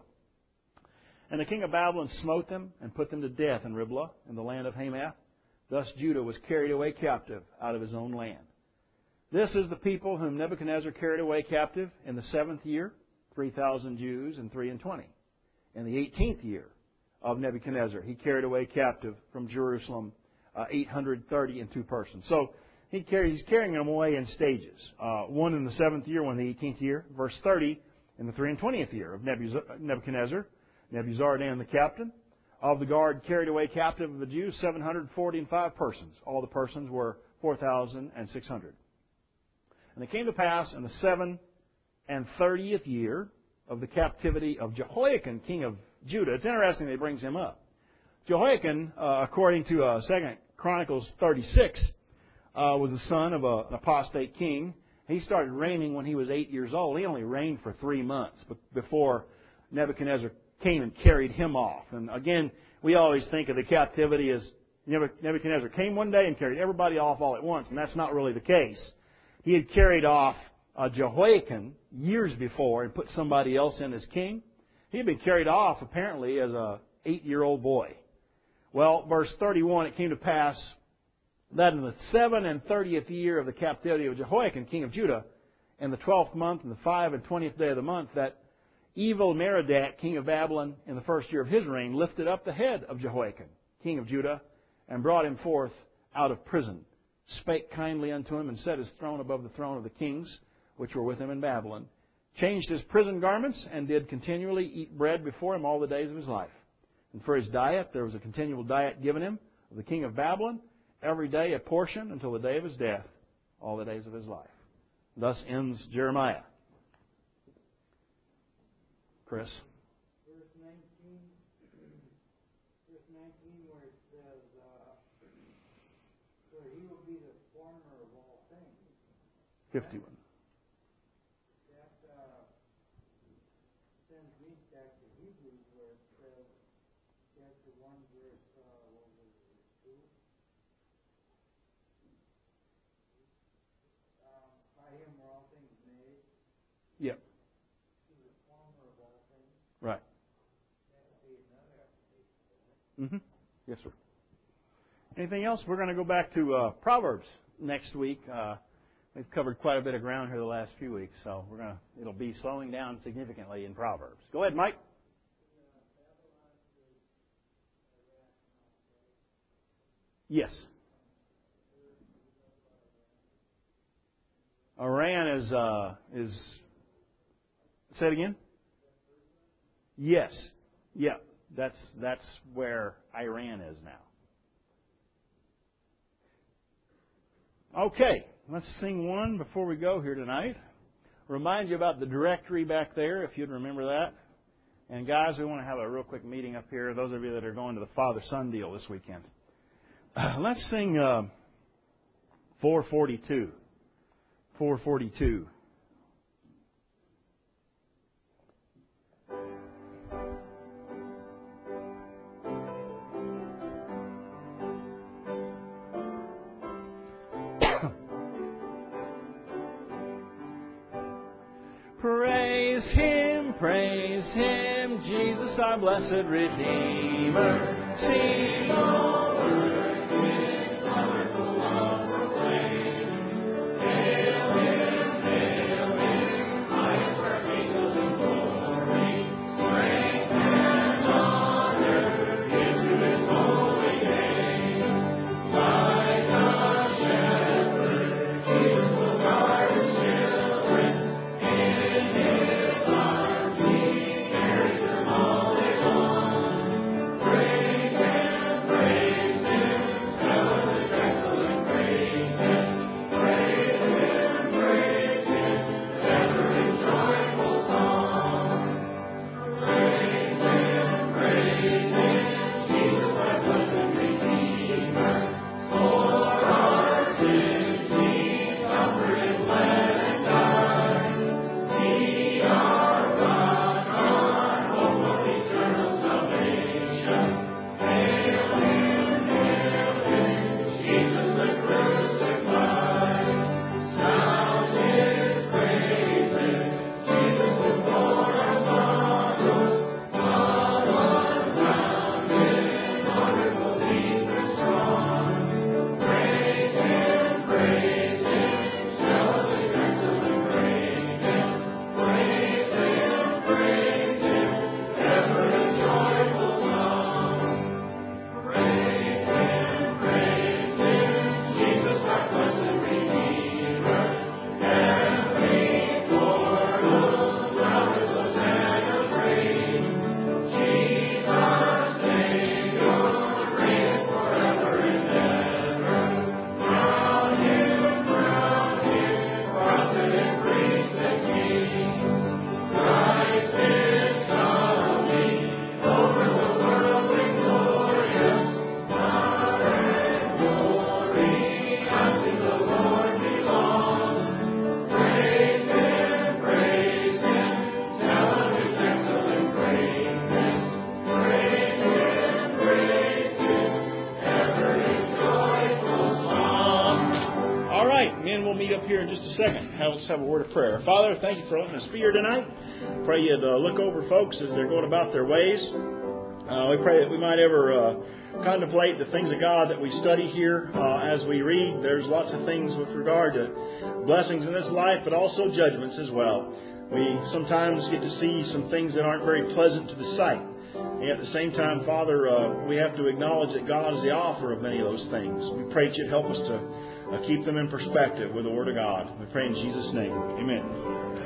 And the king of Babylon smote them and put them to death in Riblah, in the land of Hamath. Thus Judah was carried away captive out of his own land. This is the people whom Nebuchadnezzar carried away captive in the seventh year, three thousand Jews and three and twenty. In the eighteenth year of Nebuchadnezzar, he carried away captive from Jerusalem uh, eight hundred thirty and two persons. So he carry, he's carrying them away in stages. Uh, one in the seventh year, one in the eighteenth year. Verse thirty, in the three and twentieth year of Nebuchadnezzar, Nebuzaradan the captain of the guard carried away captive of the Jews seven hundred forty and five persons. All the persons were four thousand six hundred. And it came to pass in the seven and thirtieth year of the captivity of Jehoiakim, king of Judah. It's interesting that he brings him up. Jehoiakim, uh, according to uh, Second Chronicles thirty-six, uh, was the son of a, an apostate king. He started reigning when he was eight years old. He only reigned for three months before Nebuchadnezzar came and carried him off. And again, we always think of the captivity as Nebuchadnezzar came one day and carried everybody off all at once, and that's not really the case. He had carried off uh, Jehoiakim years before and put somebody else in as king. He had been carried off apparently as a eight-year-old boy. Well, verse thirty-one, it came to pass that in the seven and thirtieth year of the captivity of Jehoiakim, king of Judah, in the twelfth month and the five and twentieth day of the month, that Evil-Merodach, king of Babylon, in the first year of his reign, lifted up the head of Jehoiakim, king of Judah, and brought him forth out of prison, spake kindly unto him, and set his throne above the throne of the kings which were with him in Babylon, changed his prison garments, and did continually eat bread before him all the days of his life. And for his diet there was a continual diet given him of the king of Babylon, every day a portion until the day of his death, all the days of his life. Thus ends Jeremiah. Chris? Verse nineteen, verse nineteen where it says, uh, for he will be the former of all things. fifty-one. That uh, sends me back to Hebrews where it says, chapter one, verse, uh, what was it, two? Um, by him were all things made. Yep. He's the former of all things. Right. That would be another application. Mm-hmm. Yes, sir. Anything else? We're going to go back to uh, Proverbs next week. Uh, we've covered quite a bit of ground here the last few weeks, so we're going to. It'll be slowing down significantly in Proverbs. Go ahead, Mike. Yes. Iran is uh, is. Say it again. Yes. Yeah. That's that's where Iran is now. Okay, let's sing one before we go here tonight. Remind you about the directory back there, if you'd remember that. And guys, we want to have a real quick meeting up here. Those of you that are going to the Father-Son deal this weekend. Uh, let's sing uh, four forty-two. four forty-two. Praise Him, praise Him, Jesus our blessed Redeemer. Sing all earth His wonderful love proclaim. Hail Him, hail Him, highest archangels in glory. Strength and honor into His holy name. Like a shepherd, Jesus will guard His children. Praise Him, praise Him, here in just a second. Let's have a word of prayer. Father, thank you for letting us be here tonight. Pray you'd uh, look over folks as they're going about their ways. Uh, we pray that we might ever uh, contemplate the things of God that we study here uh, as we read. There's lots of things with regard to blessings in this life, but also judgments as well. We sometimes get to see some things that aren't very pleasant to the sight. And at the same time, Father, uh, we have to acknowledge that God is the author of many of those things. We pray that you'd help us to uh, keep them in perspective with the Word of God. We pray in Jesus' name. Amen.